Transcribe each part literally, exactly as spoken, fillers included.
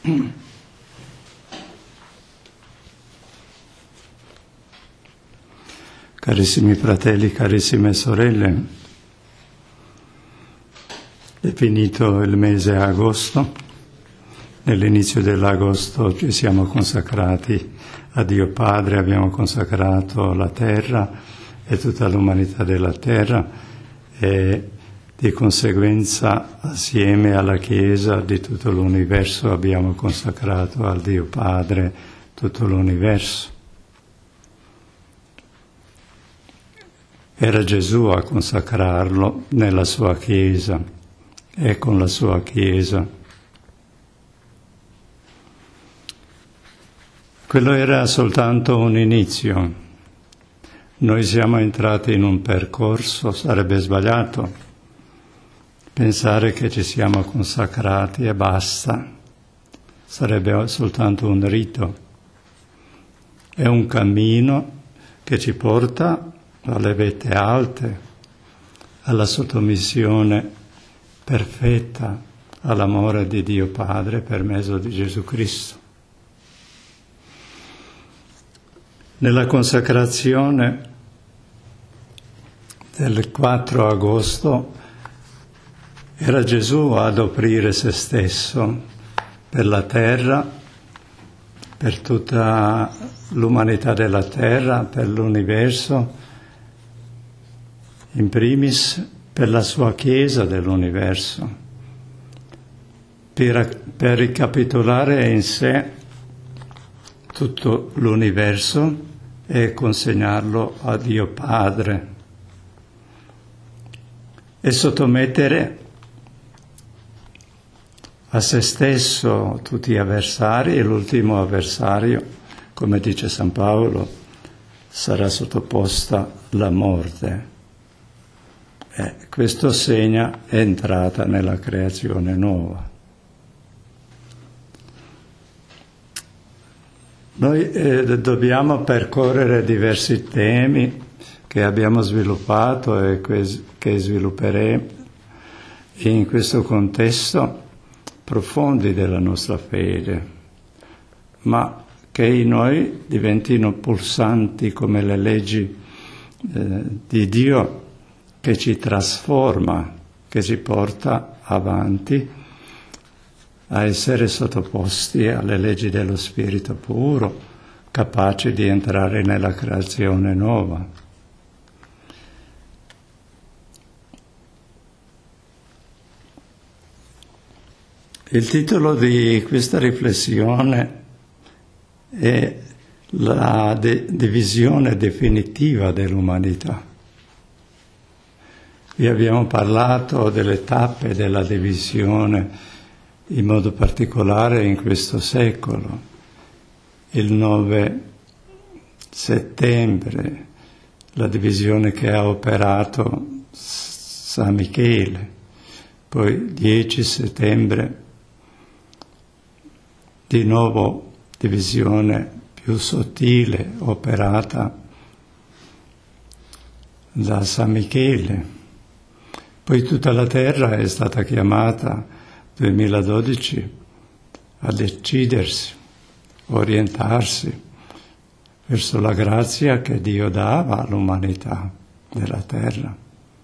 Carissimi fratelli, carissime sorelle, è finito il mese agosto. Nell'inizio dell'agosto ci siamo consacrati a Dio Padre, abbiamo consacrato la terra e tutta l'umanità della terra e di conseguenza assieme alla Chiesa di tutto l'universo abbiamo consacrato al Dio Padre tutto l'universo. Era Gesù a consacrarlo nella sua Chiesa e con la sua Chiesa. Quello era soltanto un inizio. Noi siamo entrati in un percorso, sarebbe sbagliato pensare che ci siamo consacrati e basta. Sarebbe soltanto un rito. È un cammino che ci porta alle vette alte, alla sottomissione perfetta all'amore di Dio Padre per mezzo di Gesù Cristo. Nella consacrazione del quattro agosto era Gesù ad offrire se stesso per la terra, per tutta l'umanità della terra, per l'universo, in primis per la sua Chiesa dell'universo, per, per ricapitolare in sé tutto l'universo e consegnarlo a Dio Padre e sottomettere a se stesso tutti gli avversari e l'ultimo avversario, come dice San Paolo, sarà sottoposta alla morte. E questo segna entrata nella creazione nuova. Noi eh, dobbiamo percorrere diversi temi che abbiamo sviluppato e que- che svilupperemo in questo contesto profondi della nostra fede, ma che in noi diventino pulsanti come le leggi eh, di Dio che ci trasforma, che ci porta avanti a essere sottoposti alle leggi dello Spirito puro, capaci di entrare nella creazione nuova. Il titolo di questa riflessione è la de- divisione definitiva dell'umanità. Vi abbiamo parlato delle tappe della divisione, in modo particolare in questo secolo. Il nove settembre, la divisione che ha operato San Michele, poi il dieci settembre, di nuovo divisione più sottile operata da San Michele. Poi tutta la terra è stata chiamata duemiladodici a decidersi, orientarsi verso la grazia che Dio dava all'umanità della terra.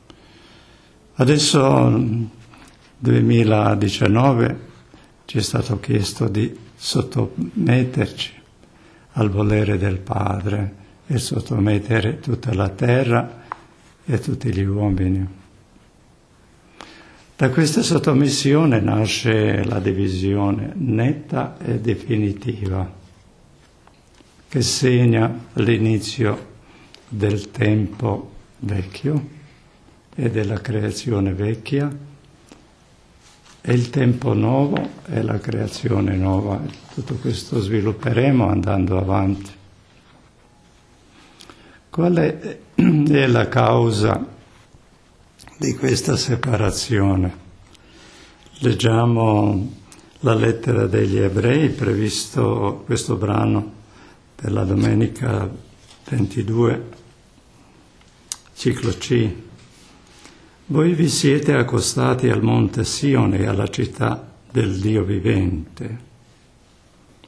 Adesso, duemiladiciannove, ci è stato chiesto di sottometterci al volere del Padre e sottomettere tutta la terra e tutti gli uomini. Da questa sottomissione nasce la divisione netta e definitiva, che segna l'inizio del tempo vecchio e della creazione vecchia, e il tempo nuovo è la creazione nuova. Tutto questo svilupperemo andando avanti. Qual è, è la causa di questa separazione? Leggiamo la lettera degli Ebrei, previsto questo brano per la domenica ventidue, ciclo C. Voi vi siete accostati al monte Sione e alla città del Dio vivente,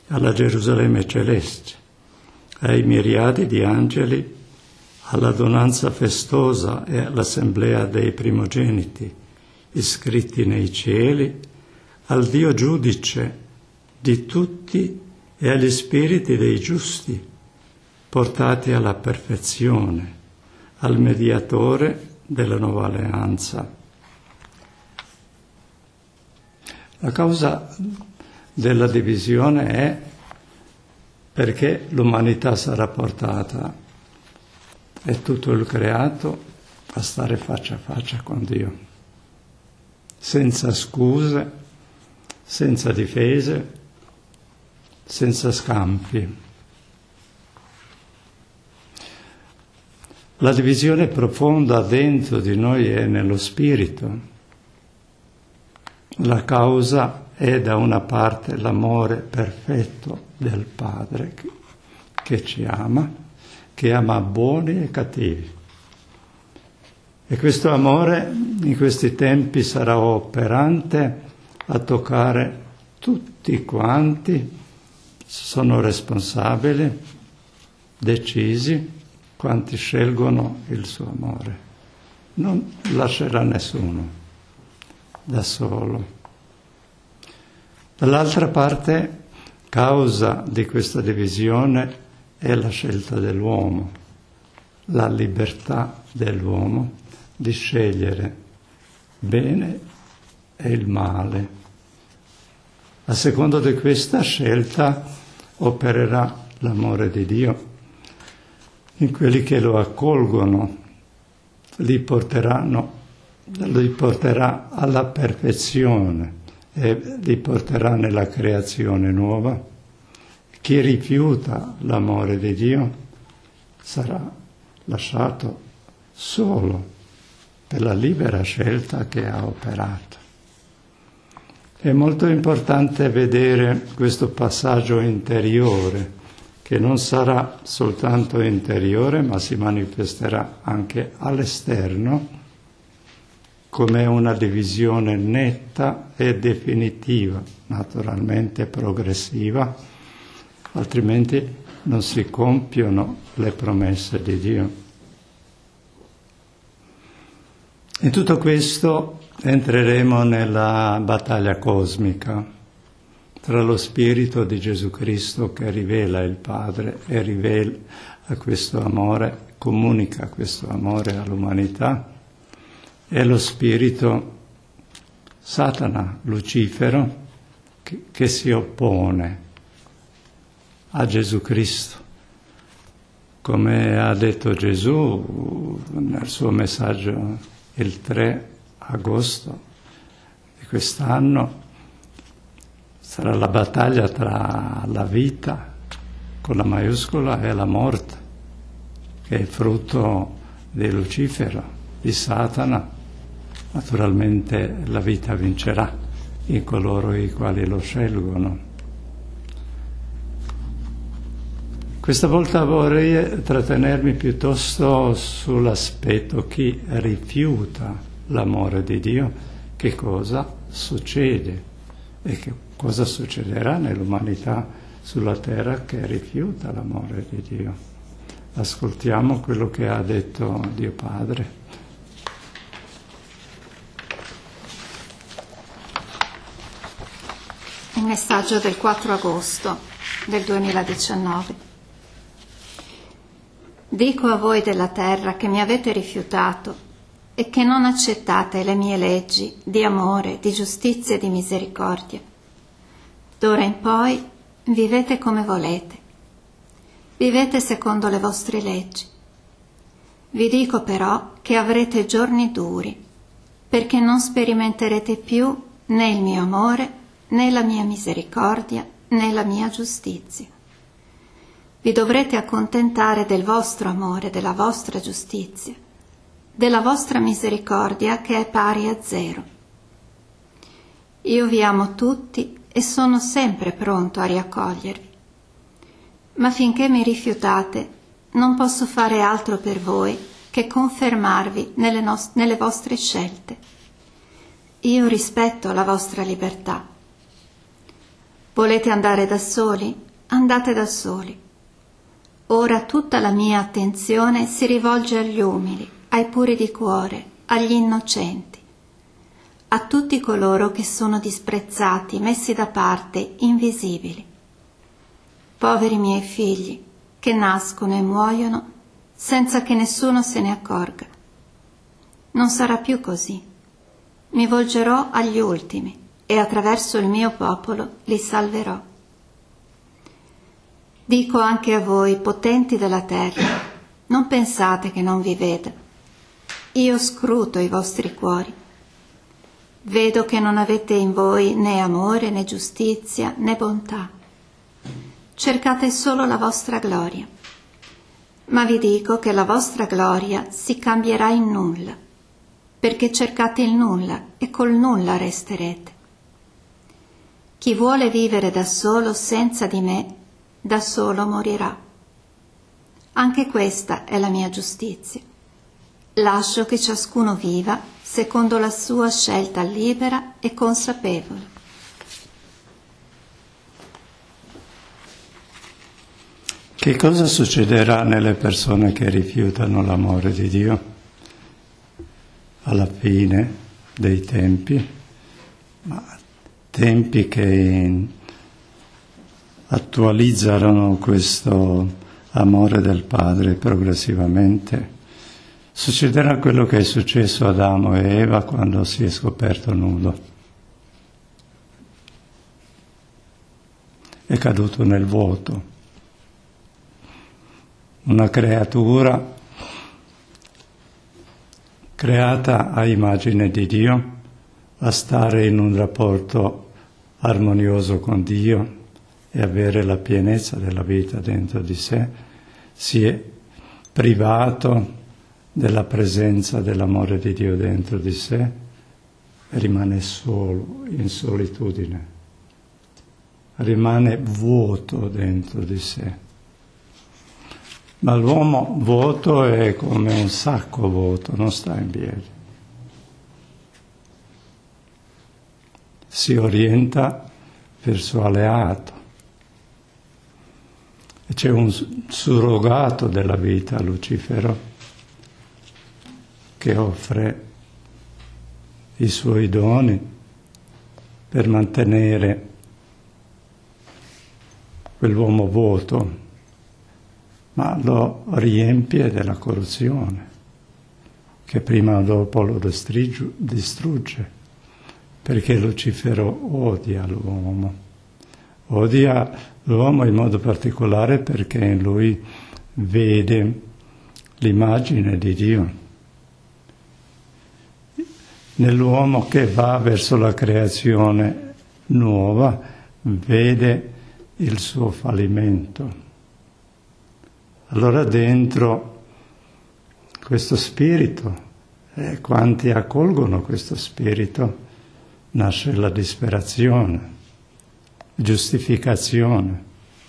alla Gerusalemme celeste, ai miriadi di angeli, all'adunanza festosa e all'assemblea dei primogeniti iscritti nei cieli, al Dio giudice di tutti e agli spiriti dei giusti, portati alla perfezione, al mediatore della nuova alleanza. La causa della divisione è perché l'umanità sarà portata e tutto il creato a stare faccia a faccia con Dio, senza scuse, senza difese, senza scampi. La divisione profonda dentro di noi è nello spirito. La causa è da una parte l'amore perfetto del Padre che, che ci ama, che ama buoni e cattivi. E questo amore in questi tempi sarà operante a toccare tutti quanti sono responsabili, decisi, quanti scelgono il suo amore. Non lascerà nessuno da solo. Dall'altra parte, causa di questa divisione è la scelta dell'uomo, la libertà dell'uomo di scegliere bene e il male. A seconda di questa scelta opererà l'amore di Dio in quelli che lo accolgono, li porteranno, li porterà alla perfezione e li porterà nella creazione nuova. Chi rifiuta l'amore di Dio sarà lasciato solo per la libera scelta che ha operato. È molto importante vedere questo passaggio interiore, che non sarà soltanto interiore, ma si manifesterà anche all'esterno come una divisione netta e definitiva, naturalmente progressiva, altrimenti non si compiono le promesse di Dio. In tutto questo entreremo nella battaglia cosmica tra lo Spirito di Gesù Cristo che rivela il Padre e rivela questo amore, comunica questo amore all'umanità, e lo Spirito Satana, Lucifero, che, che si oppone a Gesù Cristo. Come ha detto Gesù nel suo messaggio il tre agosto di quest'anno, sarà la battaglia tra la vita, con la maiuscola, e la morte, che è frutto di Lucifero, di Satana. Naturalmente la vita vincerà in coloro i quali lo scelgono. Questa volta vorrei trattenermi piuttosto sull'aspetto chi rifiuta l'amore di Dio, che cosa succede e che cosa succederà nell'umanità sulla terra che rifiuta l'amore di Dio. Ascoltiamo quello che ha detto Dio Padre. Il messaggio del quattro agosto del duemiladiciannove. Dico a voi della terra che mi avete rifiutato e che non accettate le mie leggi di amore, di giustizia e di misericordia. D'ora in poi vivete come volete. Vivete secondo le vostre leggi. Vi dico però che avrete giorni duri, perché non sperimenterete più né il mio amore, né la mia misericordia, né la mia giustizia. Vi dovrete accontentare del vostro amore, della vostra giustizia, della vostra misericordia che è pari a zero. Io vi amo tutti e sono sempre pronto a riaccogliervi. Ma finché mi rifiutate, non posso fare altro per voi che confermarvi nelle, nost- nelle vostre scelte. Io rispetto la vostra libertà. Volete andare da soli? Andate da soli. Ora tutta la mia attenzione si rivolge agli umili, ai puri di cuore, agli innocenti, a tutti coloro che sono disprezzati, messi da parte, invisibili. Poveri miei figli, che nascono e muoiono senza che nessuno se ne accorga. Non sarà più così. Mi volgerò agli ultimi e attraverso il mio popolo li salverò. Dico anche a voi, potenti della terra, non pensate che non vi veda. Io scruto i vostri cuori. Vedo che non avete in voi né amore, né giustizia, né bontà. Cercate solo la vostra gloria. Ma vi dico che la vostra gloria si cambierà in nulla, perché cercate il nulla e col nulla resterete. Chi vuole vivere da solo senza di me, da solo morirà. Anche questa è la mia giustizia. Lascio che ciascuno viva secondo la sua scelta libera e consapevole. Che cosa succederà nelle persone che rifiutano l'amore di Dio alla fine dei tempi? Ma tempi che attualizzarono questo amore del Padre progressivamente. Succederà quello che è successo ad Adamo e Eva quando si è scoperto nudo. È caduto nel vuoto. Una creatura creata a immagine di Dio, a stare in un rapporto armonioso con Dio e avere la pienezza della vita dentro di sé, si è privato della presenza dell'amore di Dio dentro di sé e rimane solo, in solitudine, rimane vuoto dentro di sé. Ma l'uomo vuoto è come un sacco vuoto, non sta in piedi. Si orienta verso alleato. E c'è un surrogato della vita, Lucifero, che offre i suoi doni per mantenere quell'uomo vuoto, ma lo riempie della corruzione, che prima o dopo lo distrugge, perché Lucifero odia l'uomo. Odia l'uomo in modo particolare perché in lui vede l'immagine di Dio. Nell'uomo che va verso la creazione nuova vede il suo fallimento. Allora dentro questo spirito, e quanti accolgono questo spirito, nasce la disperazione, giustificazione,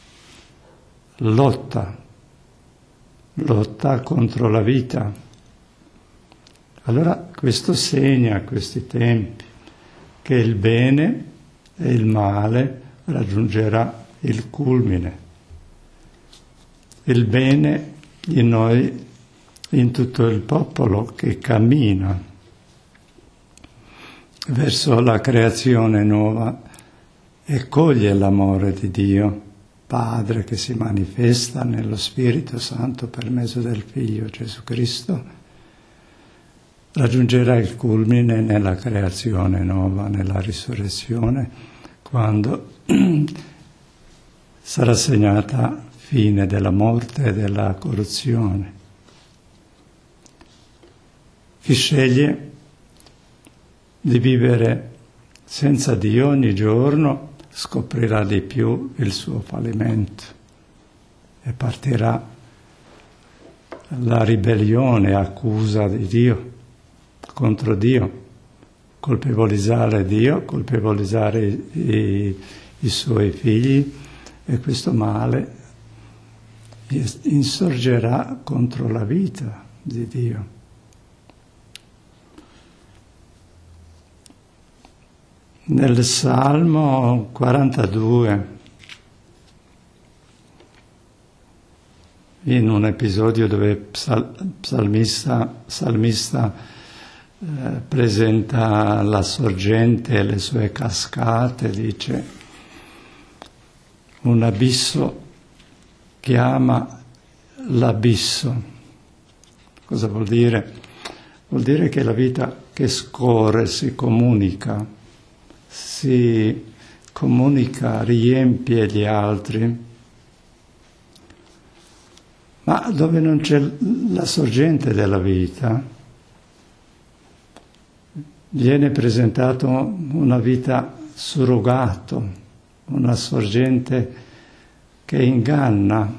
lotta, lotta contro la vita. Allora questo segna a questi tempi che il bene e il male raggiungerà il culmine. Il bene in noi, in tutto il popolo che cammina verso la creazione nuova e coglie l'amore di Dio, Padre, che si manifesta nello Spirito Santo per mezzo del Figlio Gesù Cristo, raggiungerà il culmine nella creazione nuova, nella risurrezione, quando sarà segnata fine della morte e della corruzione. Chi sceglie di vivere senza Dio ogni giorno scoprirà di più il suo fallimento e partirà la ribellione, accusa di Dio, contro Dio, colpevolizzare Dio, colpevolizzare i, i, i suoi figli, e questo male insorgerà contro la vita di Dio. Nel Salmo quarantadue, in un episodio dove psal- psalmista, salmista eh, presenta la sorgente e le sue cascate, dice: un abisso chiama l'abisso. Cosa vuol dire? Vuol dire che la vita che scorre si comunica, si comunica, riempie gli altri, ma dove non c'è la sorgente della vita, viene presentato una vita surrogato, una sorgente che inganna.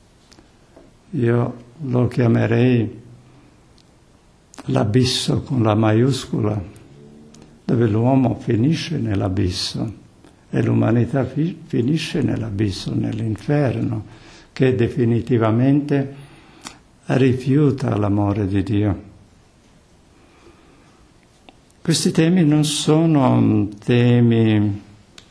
Io lo chiamerei l'abisso con la maiuscola, dove l'uomo finisce nell'abisso e l'umanità fi- finisce nell'abisso, nell'inferno, che definitivamente rifiuta l'amore di Dio. Questi temi non sono temi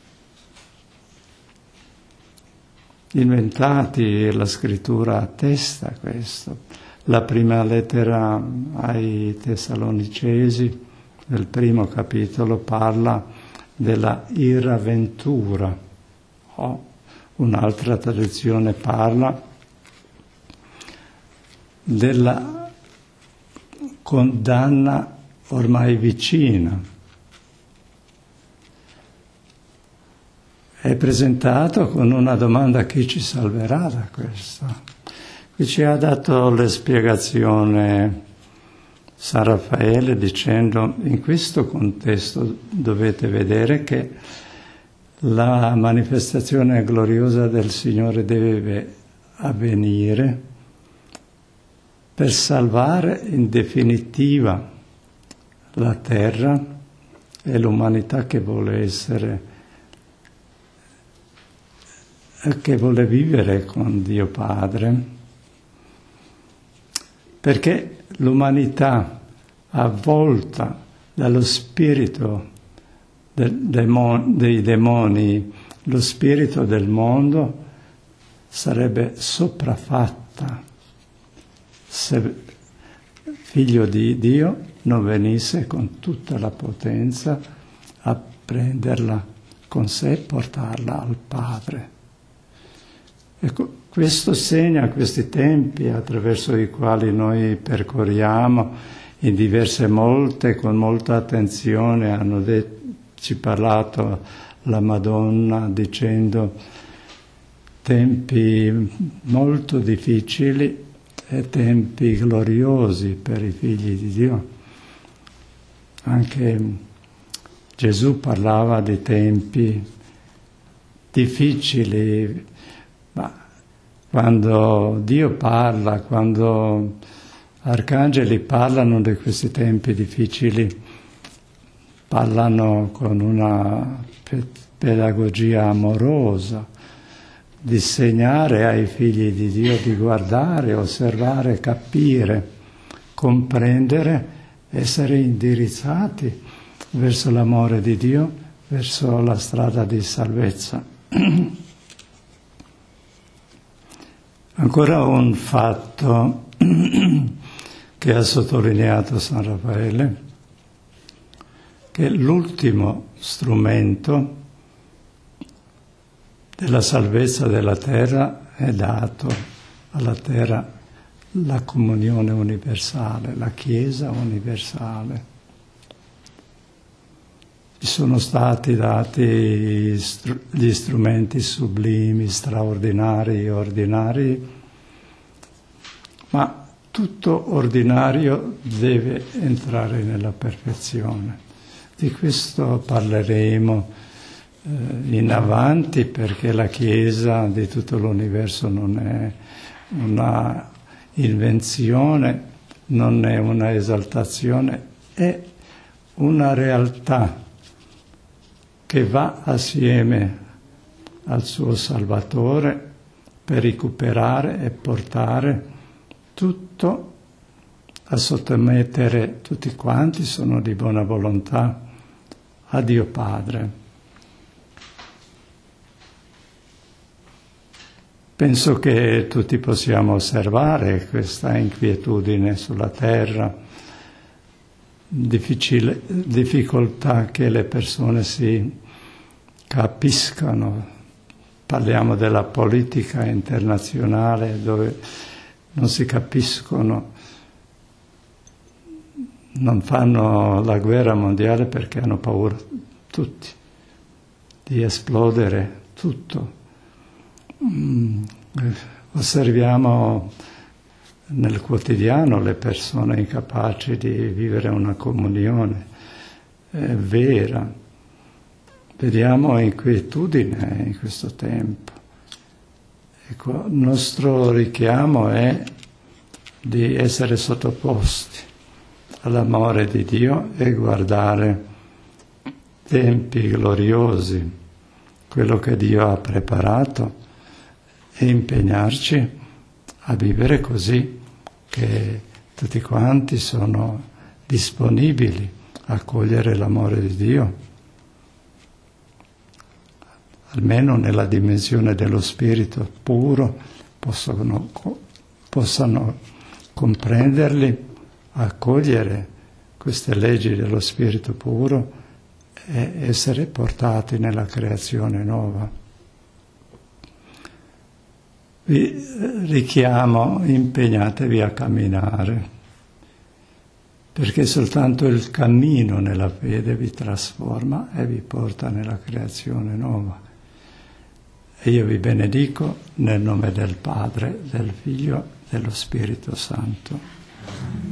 inventati, la scrittura attesta questo. La prima lettera ai Tessalonicesi, nel primo capitolo, parla della irravventura, o un'altra tradizione parla della condanna ormai vicina. È presentato con una domanda: chi ci salverà da questo? Qui ci ha dato la spiegazione San Raffaele dicendo: in questo contesto dovete vedere che la manifestazione gloriosa del Signore deve avvenire per salvare in definitiva la terra e l'umanità che vuole essere, che vuole vivere con Dio Padre, perché l'umanità avvolta dallo spirito del demon, dei demoni, lo spirito del mondo, sarebbe sopraffatta se figlio di Dio non venisse con tutta la potenza a prenderla con sé e portarla al Padre. Ecco, questo segna questi tempi attraverso i quali noi percorriamo in diverse molte, con molta attenzione. Hanno detto, ci parlato la Madonna dicendo tempi molto difficili e tempi gloriosi per i figli di Dio. Anche Gesù parlava di tempi difficili, ma quando Dio parla, quando arcangeli parlano di questi tempi difficili, parlano con una pedagogia amorosa, di segnare ai figli di Dio di guardare, osservare, capire, comprendere, essere indirizzati verso l'amore di Dio, verso la strada di salvezza. Ancora un fatto che ha sottolineato San Raffaele, che l'ultimo strumento della salvezza della terra è dato alla terra la comunione universale, la Chiesa universale. Ci sono stati dati gli strumenti sublimi, straordinari, ordinari, ma tutto ordinario deve entrare nella perfezione. Di questo parleremo eh, in avanti, perché la Chiesa di tutto l'universo non è una invenzione, non è una esaltazione, è una realtà che va assieme al suo Salvatore per recuperare e portare tutto, a sottomettere tutti quanti, sono di buona volontà, a Dio Padre. Penso che tutti possiamo osservare questa inquietudine sulla terra, difficile, difficoltà che le persone si capiscano. Parliamo della politica internazionale dove non si capiscono, non fanno la guerra mondiale perché hanno paura tutti di esplodere tutto. Mm, osserviamo nel quotidiano le persone incapaci di vivere una comunione eh, vera. Vediamo inquietudine in questo tempo. Ecco, il nostro richiamo è di essere sottoposti all'amore di Dio e guardare tempi gloriosi, quello che Dio ha preparato, e impegnarci a vivere così che tutti quanti sono disponibili a accogliere l'amore di Dio, almeno nella dimensione dello spirito puro, possono, possano comprenderli, accogliere queste leggi dello spirito puro e essere portati nella creazione nuova. Vi richiamo, impegnatevi a camminare, perché soltanto il cammino nella fede vi trasforma e vi porta nella creazione nuova. E io vi benedico nel nome del Padre, del Figlio e dello Spirito Santo.